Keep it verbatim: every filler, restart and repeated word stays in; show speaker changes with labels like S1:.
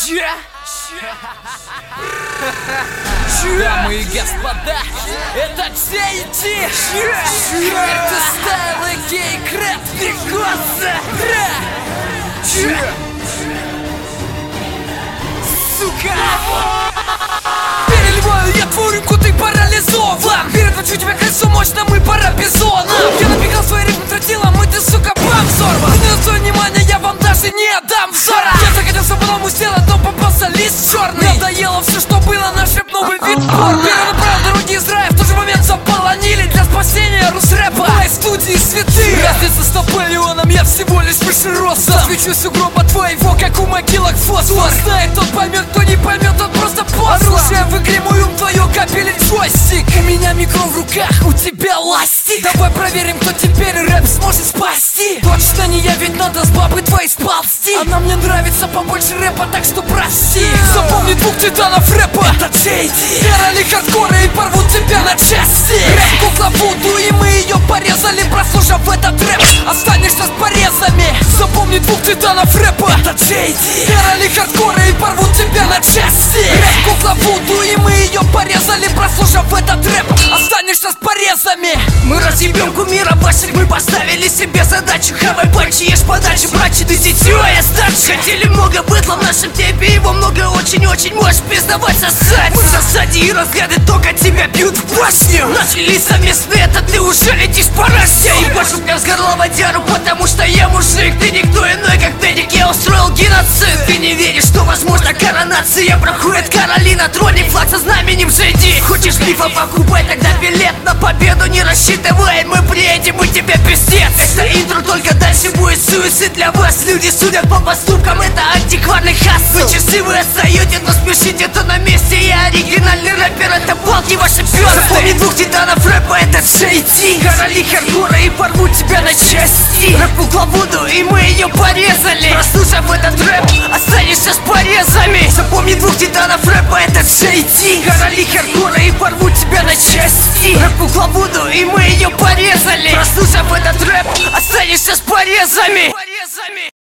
S1: Дамы и господа, это джей ти, Крэпти Стайл и Гей Крэпти Госа. Сука! Переливаю я твою рюмку, ты парализован. Передвочу тебя колесо мощно, мы пара бизона. Я напекал свои ритмы, тротила, мы ты, сука, бам, взорван. Не на свое внимание, я вам даже не отдам взора. Я захотел по-новому сделать, но попался лист черный. Надоело все, что было, нашиб новый вид порно. Перенаправил дороги из рая, в тот же момент заполонили для спасения рус-рэпа моей студии святые. Разница с Наполеоном, я всего лишь выше роста. Свечусь у гроба твоего, как у могилок фосфор. Знает, тот поймет, кто не поймет, тот просто пост. Оружие в игре мой ум, твое капели джойстик. У меня микро в руках, у тебя ластик. Давай проверим, кто теперь рэп сможет спасти. Точно не я, ведь надо с бабы твоей сползти. Она мне нравится побольше рэпа, так что прости. Запомни двух титанов рэпа, это джей ти. Короли хардкора и порвут тебя на части. Рэп кукла Вуду, и мы ее порезали. Прослушав этот рэп, останешься с порезами. Запомни двух титанов рэпа, это джей ти. Короли хардкора и порвут тебя на части. Рэп кукла Вуду, и мы ее порезали. Прослушав этот рэп, останешься с порезами. Мы разъебем кумира ваших, мы поставили себе задачу. Хавай панчи, ешь подачи, братья, ты дитё, я старше. Хотели много бытла в нашем тебе, его много очень-очень, можешь признавать, сосать. Мы в засаде и разгляды только тебя бьют в башню. Начали совместные, это ты уже летишь по России. Я ебашу прям с горла водяру, потому что я мужик. Ты никто иной, как Дедик, я устроил геноцид. Ты не веришь, что возможно коронация проходит. Короли на троне, флаг со знаменем джей ти. Хочешь лифа, покупай тогда билет на победу. Не рассчитывай, мы приедем, мы тебе пиздец. Это интро, только дальше будет суицид для вас. Люди судят по поступкам, это антикварный хасл. Вы часы вы отстаете, но спешите, то на месте. Я оригинальный рэпер, это балки ваши пёрсты. Запомни двух титанов рэпа, это джей ти. Короли хардкора и порвут тебя на части. Рэп кукла Вуду, и мы ее порезали. Прослушав этот рэп, останешься с порезами. Запомни двух титанов рэпа, это джей ти. Короли хардкора и порвут тебя на части. Рэп кукла Вуду, и мы ее порезали. Прослушав этот рэп, останешься с порезами.